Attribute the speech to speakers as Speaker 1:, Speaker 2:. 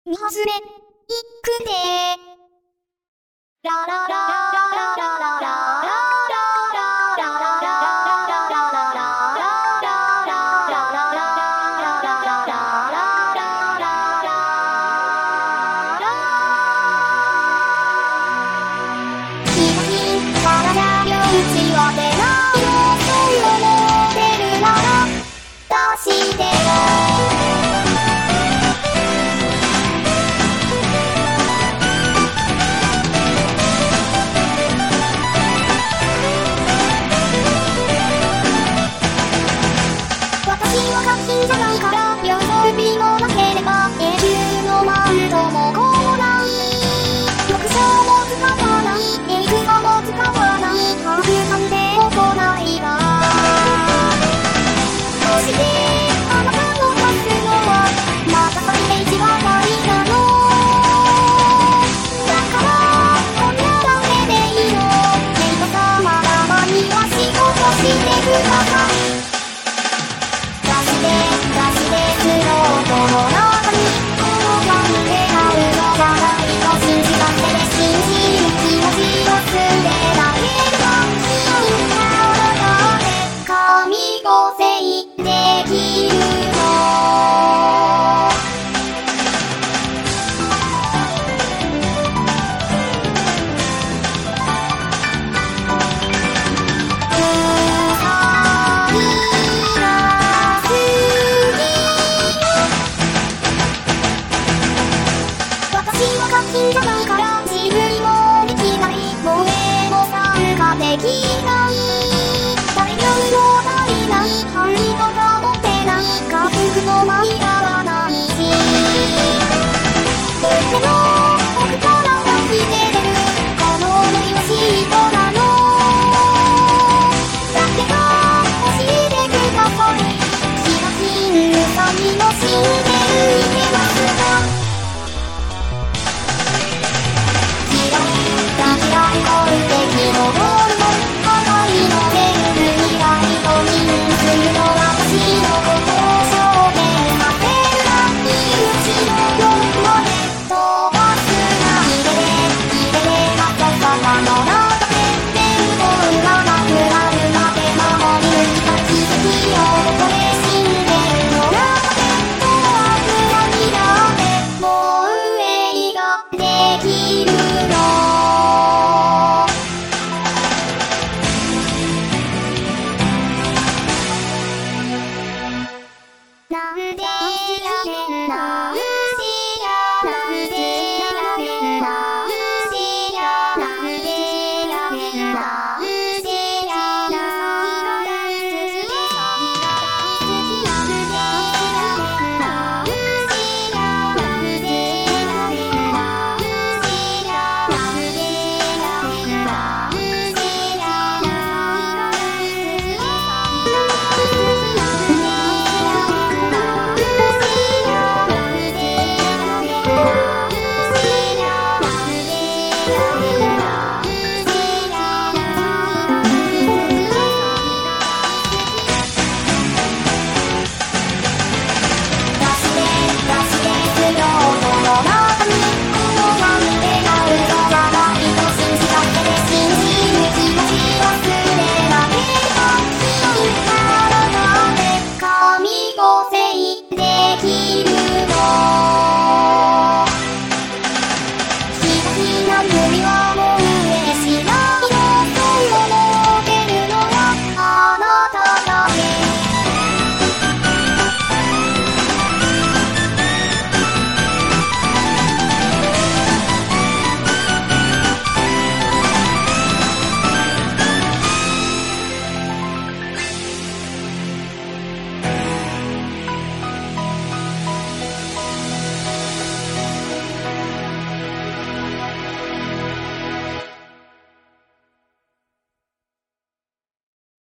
Speaker 1: 2発目、いくでラララララララララじゃないから自分もできない萌えも参加できない大量の足りない範囲とか持ってない家族の間に合わないしでも僕からは聞けてるこの想いはシートなの誰か教えてくださいヒロキングさんにも死んでるいけますか「きらきら光る出来事」